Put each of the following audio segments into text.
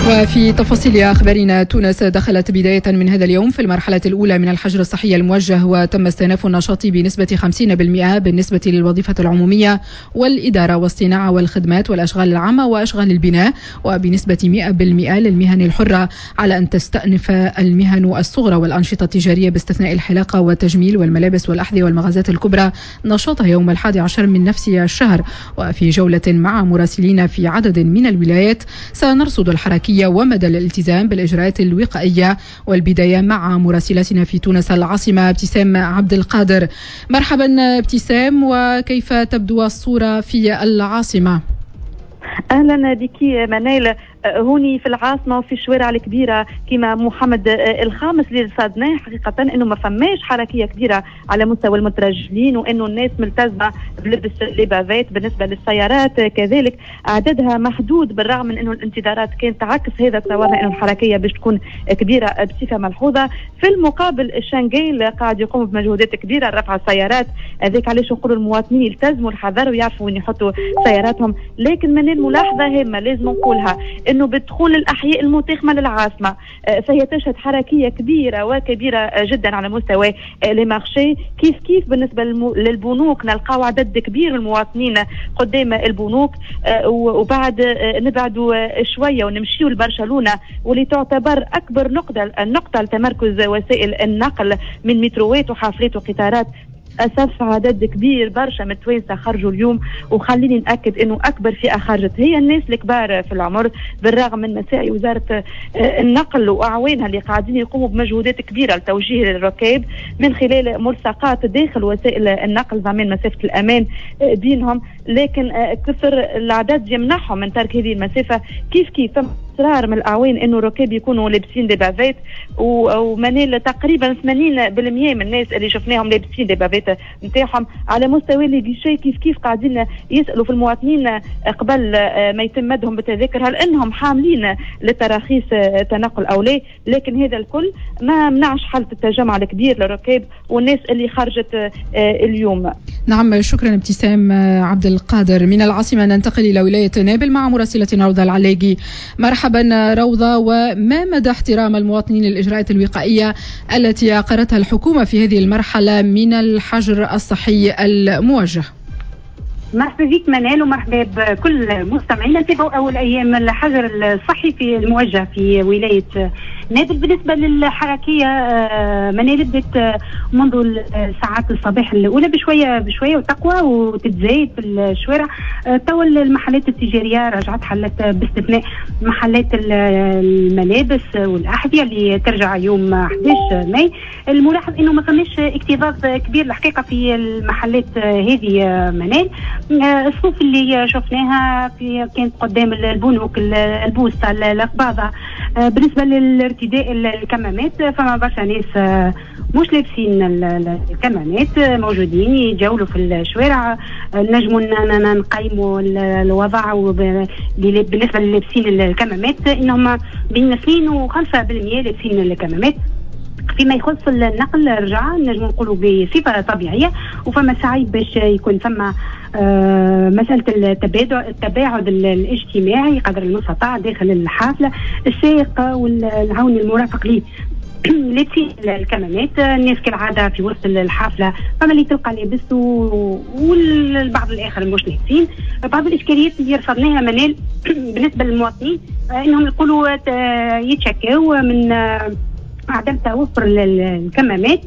وفي تفاصيل أخبارنا، تونس دخلت بداية من هذا اليوم في المرحلة الأولى من الحجر الصحي الموجه، وتم استئناف النشاط بنسبة 50% بالنسبة للوظيفة العمومية والإدارة والصناعة والخدمات والأشغال العامة وأشغال البناء، وبنسبة 100% للمهن الحرة، على أن تستأنف المهن الصغرى والأنشطة التجارية باستثناء الحلاقة والتجميل والملابس والأحذية والمغازات الكبرى نشاطها يوم 11 من نفس الشهر. وفي جولة مع مراسلين في عدد من الولايات سنرصد الحركية ومدى الالتزام بالإجراءات الوقائية، والبداية مع مراسلتنا في تونس العاصمة ابتسام عبد القادر. مرحبا ابتسام، وكيف تبدو الصورة في العاصمة؟ اهلا بك منال. هوني في العاصمه وفي الشوارع الكبيره كما محمد الخامس اللي صادناه حقيقه انه ما فماش حركيه كبيره على مستوى المترجلين، وانه الناس ملتزمه بلبس لبافات. بالنسبه للسيارات كذلك عددها محدود، بالرغم من انه الانتظارات كانت تعكس هذا، تصورنا انه الحركيه باش تكون كبيره بصفه ملحوظه. في المقابل الشنغيل قاعد يقوم بمجهودات كبيره لرفع السيارات، هذاك علاش نقولوا المواطنين يلتزموا الحذر ويعرفوا وين يحطوا سياراتهم. لكن من الملاحظه هامه لازم نقولها انه بدخول الاحياء المتاخمه للعاصمه فهي تشهد حركيه كبيره وكبيره جدا على مستوى لي مارشي. كيف بالنسبه للبنوك نلقاو عدد كبير من المواطنين قدام البنوك، وبعد نبعدوا شويه ونمشيوا لبرشلونه واللي تعتبر اكبر النقطه لتمركز وسائل النقل من متروات وحافلات وقطارات. أسف عدد كبير برشا من التوانسة خرجوا اليوم، وخليني نأكد أنه أكبر فئة خرجت هي الناس الكبار في العمر، بالرغم من مساعي وزارة النقل وأعوانها اللي قاعدين يقوموا بمجهودات كبيرة لتوجيه الركاب من خلال ملصقات داخل وسائل النقل ضمان مسافة الأمان بينهم. لكن كثر العدد يمنعهم من ترك هذه المسافة. كيف إصرار من الأعوان أنه الركاب يكونوا لابسين دي بافات، ومنال تقريبا 80% من الناس اللي شفناهم لابسين دي بافات نتاعهم على مستوى اللي جيشي. كيف قاعدين يسألوا في المواطنين قبل ما يتم مدهم بالتذاكر هل أنهم حاملين للتراخيص تنقل أو لا. لكن هذا الكل ما منعش حالة التجمع الكبير للركاب والناس اللي خرجت اليوم. نعم، شكرا ابتسام عبد القادر. من العاصمة ننتقل إلى ولاية نابل مع مراسلتنا روضة العلاقي. مرحبا روضة، وما مدى احترام المواطنين للإجراءات الوقائية التي أقرتها الحكومة في هذه المرحلة من الحجر الصحي الموجه؟ مرحبا بك منال، ومرحبا بكل مستمعينا. نتابعوا اول ايام الحجر الصحي في الموجه في ولايه نابل. بالنسبه للحركيه منال بدات منذ ساعات الصباح الاولى بشويه وتقوى وتتزايد في الشوارع. توا المحلات التجاريه رجعت حلت باستثناء محلات الملابس والاحذيه اللي ترجع يوم 11 ماي. الملاحظ انه ما فماش اكتظاظ كبير الحقيقه في المحلات هذه منال. الصفوف اللي شفناها كانت قدام البنوك، البوسطة، القباضة. بالنسبة للارتداء الكمامات فما برشا ناس مش لابسين الكمامات موجودين يجولوا في الشوارع. نجموا نقيموا الوضع بالنسبة للابسين الكمامات انهم بين 2 و 5% لابسين الكمامات. فيما يخص النقل رجع نجم نقولوا بصفة طبيعية، وفما سعي باش يكون فما مسألة التباعد الاجتماعي قدر المستطاع داخل الحافلة. السائق والعون المرافق ليه لابسين الكمامات. الناس كالعادة في وسط الحافلة فما اللي تلقى لابس والبعض الآخر مش لابسين. بعض الإشكاليات اللي رصدناها منال بالنسبة للمواطنين إنهم يقولوا يتشكوا من عدم توفر الكمامات،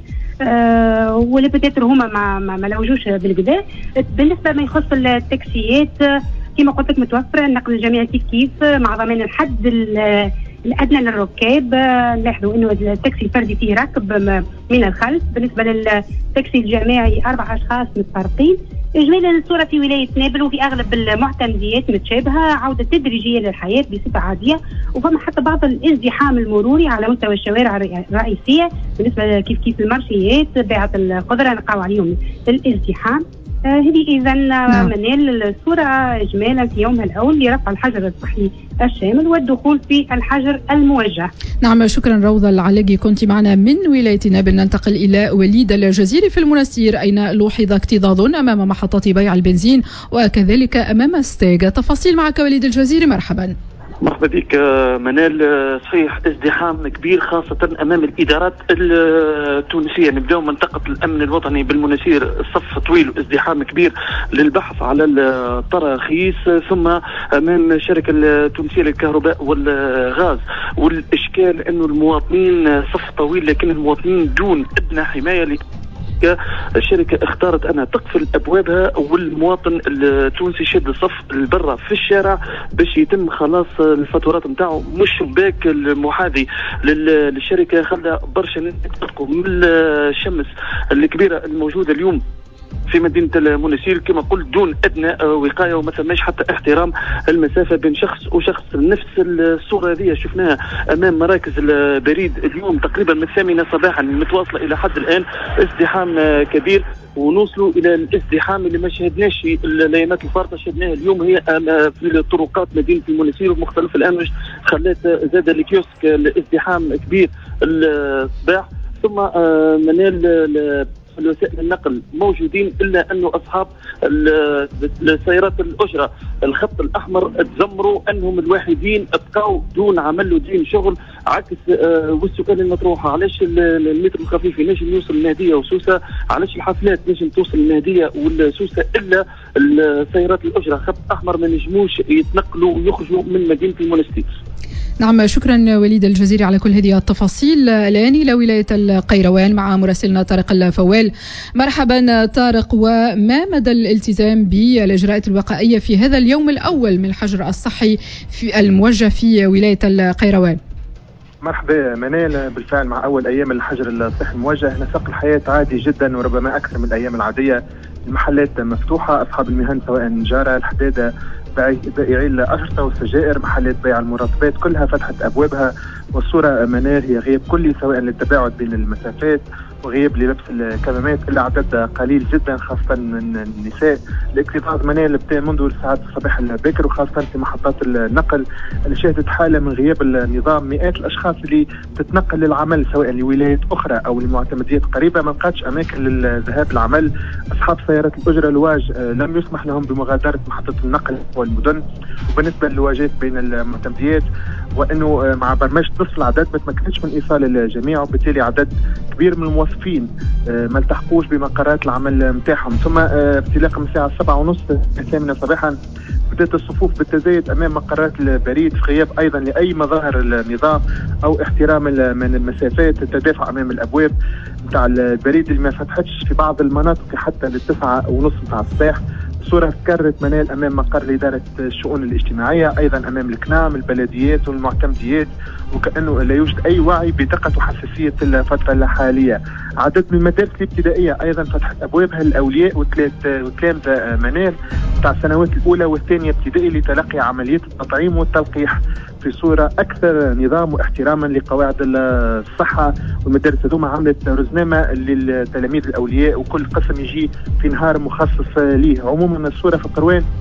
ولا بتاتر هما ما لوجوش بالكدا. بالنسبه ما يخص التاكسيات كما قلت لك متوفره النقل الجماعي كيف مع ضمان الحد الادنى للركاب. نلاحظوا انه التاكسي الفردي فيه راكب من الخلف. بالنسبه للتاكسي الجماعي 4 اشخاص متفرقين. إجمالا الصورة في ولاية نابل وفي أغلب المعتمديات متشابهة، عودة تدريجية للحياة بصفة عادية، وفما حتى بعض الازدحام المروري على مستوى الشوارع الرئيسية. بالنسبة كيف المارشيات بيعة الخضرة نلقاو عليهم الازدحام. هذه إذا منال الصورة إجمالا في يومها الأول لرفع الحجر الصحي الشامل والدخول في الحجر الموجه. نعم، شكرا روضة العلاقي، كنت معنا من ولاية نابل. ننتقل إلى وليد الجزيري في المنستير، أين لوحظ اكتظاظ أمام محطة بيع البنزين وكذلك أمام ستاغ. تفاصيل معك وليد الجزيري، مرحبا. مرحبا بك منال. صحيح ازدحام كبير خاصة أمام الإدارات التونسية. نبدأ منطقة الأمن الوطني بالمناشير، صف طويل وازدحام كبير للبحث على التراخيص، ثم أمام الشركة التونسية للكهرباء والغاز. والإشكال أنه المواطنين صف طويل، لكن المواطنين دون أدنى حماية. الشركة اختارت أنها تقفل أبوابها، والمواطن التونسي شد الصف البرة في الشارع باش يتم خلاص الفاتورات نتاعو. مش شباك المحاذي للشركة خلى برشا ناس يتنقوا من الشمس الكبيرة الموجودة اليوم في مدينة المناشير كما قلت دون أدنى وقاية، وما ثماش حتى احترام المسافة بين شخص وشخص. نفس الصورة هذه شفناها أمام مراكز البريد اليوم تقريبا من 8 صباحا متواصلة إلى حد الآن، ازدحام كبير. ونوصلوا إلى الازدحام اللي ما شهدناش الأيامات الفارطة، شهدناها اليوم هي في طرقات مدينة المناشير ومختلف الأمواج، خلات زاد الكيوسك الازدحام كبير الصباح. ثم منال وسائل النقل موجودين، الا انه اصحاب السيارات الاجره الخط الاحمر تزمروا انهم الوحيدين ابقوا دون عمل ودين شغل. عكس والسؤال المطروحه، علاش المترو الخفيف ينجم يوصل النهديه وسوسه، علاش الحافلات نجم توصل النهديه والسوسه، الا السيارات الاجره خط احمر ما نجموش يتنقلوا ويخرجوا من مدينه المناشير. نعم، شكرا وليد الجزيري على كل هذه التفاصيل. الآن إلى ولاية القيروان مع مراسلنا طارق الفوال. مرحبا طارق، وما مدى الالتزام بالإجراءات الوقائية في هذا اليوم الأول من الحجر الصحي في الموجه في ولاية القيروان؟ مرحبا منال، بالفعل مع أول أيام الحجر الصحي الموجه نسق الحياة عادي جدا وربما أكثر من الأيام العادية. المحلات مفتوحة، أصحاب المهن سواء نجارة الحدادة بائعي الأشرطة والسجائر محلات بيع المرطبات كلها فتحت أبوابها. والصورة منال هي غياب كلي سواء للتباعد بين المسافات وغياب للبس الكمامات إلا عدد قليل جدا خاصة من النساء. الاكتظاظ منال ابتدى منذ ساعات الصباح الباكر وخاصة في محطات النقل اللي شهدت حالة من غياب النظام. مئات الأشخاص اللي تتنقل للعمل سواء لولايات أخرى أو لمعتمديات قريبة ما لقاتش أماكن للذهاب للعمل. أصحاب سيارات الأجرة الواج لم يسمح لهم بمغادرة محطة النقل والمدن. وبالنسبة للواجات بين المعتمديات وأنه مع برمجة نصف العدد ما تمكنتش من إيصال الجميع، وبالتالي عدد كبير من الموظفين ما التحقوش بمقرات العمل متاعهم. ثم انطلاقا من الساعة 7:30 الثامنة صباحا بدأت الصفوف بالتزايد أمام مقرات البريد في غياب أيضا لأي مظاهر النظام أو احترام من المسافات. التدافع أمام الأبواب متاع البريد اللي ما فتحتش في بعض المناطق حتى ل9:30 متاع الصباح. صورة تكررت منال أمام مقر إدارة الشؤون الاجتماعية، أيضا أمام الكنام البلديات والمعتمديات، وكأنه لا يوجد أي وعي بدقة وحساسية الفترة الحالية. عدد من المدارس الابتدائية أيضا فتحت أبوابها للأولياء والتلامذة منال بتاع السنوات الأولى والثانية ابتدائي لتلقي عملية التطعيم والتلقيح في صورة أكثر نظام واحتراما لقواعد الصحة. والمدارس هذوما عملت رزنامة للتلاميذ الأولياء وكل قسم يجي في نهار مخصص ليه. عموما الصورة في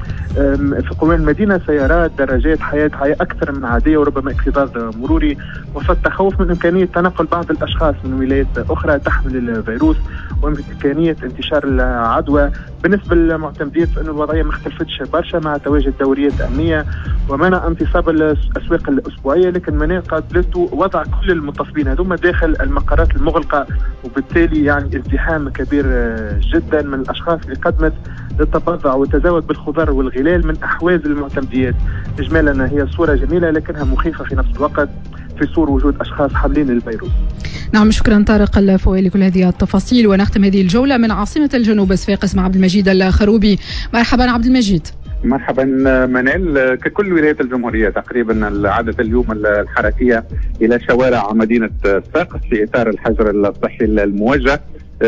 قروان المدينة سيارات دراجات حياة أكثر من عادية وربما اكتظاظ مروري وسط تخوف من إمكانية تنقل بعض الأشخاص من ولايات أخرى تحمل الفيروس وإمكانية انتشار العدوى. بالنسبة للمعتمدين فإن الوضعية ما اختلفتش برشا مع تواجد دوريات أمنية ومنع انتصاب الأسواق الأسبوعية، لكن منع قابلته وضع كل المتصلين هذوما داخل المقرات المغلقة، وبالتالي يعني ازدحام كبير جدا من الأشخاص اللي قدمت للتبضع والتزود بالخضار والغلال من أحواز المعتمديات. إجمالا هي صورة جميلة لكنها مخيفة في نفس الوقت في صور وجود أشخاص حاملين الفيروس. نعم، شكرا طارق الفوائل لكل هذه التفاصيل. ونختم هذه الجولة من عاصمة الجنوب صفاقس مع عبد المجيد الخروبي. مرحبا عبد المجيد. مرحبا منال. ككل ولايات الجمهورية تقريبا عادت اليوم الحركية إلى شوارع مدينة صفاقس في إطار الحجر الصحي الموجه،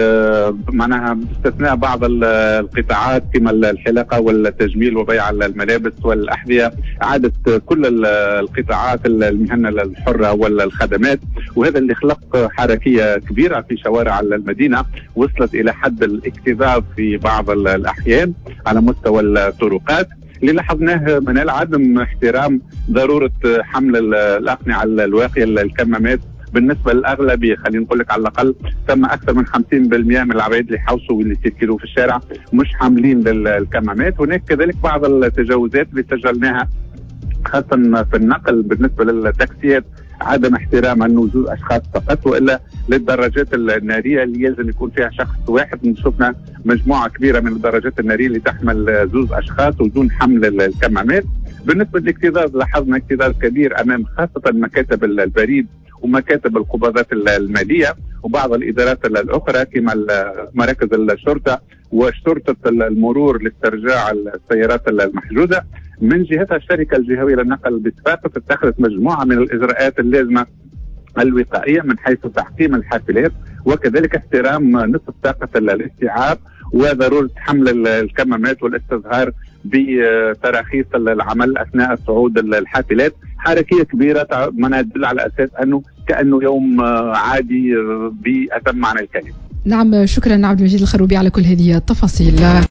معناها باستثناء بعض القطاعات كما الحلاقة والتجميل وبيع الملابس والأحذية. عادت كل القطاعات المهن الحرة والخدمات، وهذا اللي خلق حركية كبيرة في شوارع المدينة وصلت إلى حد الاكتظاظ في بعض الأحيان على مستوى الطرقات. اللي لاحظناه منال عدم احترام ضرورة حمل الأقنعة الواقية الكمامات بالنسبة للأغلبية. خلينا نقول لك على الأقل ثم أكثر من 50% من العباد اللي حوصوا واللي يسيروا في الشارع مش حاملين للكمامات. هناك كذلك بعض التجاوزات اللي سجلناها خاصة في النقل بالنسبة للتاكسيات عدم احترام انه زوج اشخاص فقط، والا للدراجات الناريه اللي يلزم يكون فيها شخص واحد. شفنا مجموعه كبيره من الدراجات الناريه اللي تحمل زوج اشخاص ودون حمل الكمامات. بالنسبه للاكتظاظ لاحظنا اكتظاظ كبير امام خاصه مكاتب البريد ومكاتب القبضات الماليه وبعض الادارات الاخرى كما مراكز الشرطه وشرطه المرور لاسترجاع السيارات المحجوزه. من جهتها الشركه الجهويه للنقل بصفاقس اتخذت مجموعه من الاجراءات اللازمه الوقائيه من حيث تعقيم الحافلات وكذلك احترام نصف طاقه الاستيعاب وضروره حمل الكمامات والاستظهار بتراخيص العمل اثناء صعود الحافلات. حركيه كبيره ما تدل على اساس انه كانه يوم عادي باتم معنى الكلمه. نعم، شكرا عبد المجيد الخروبي على كل هذه التفاصيل.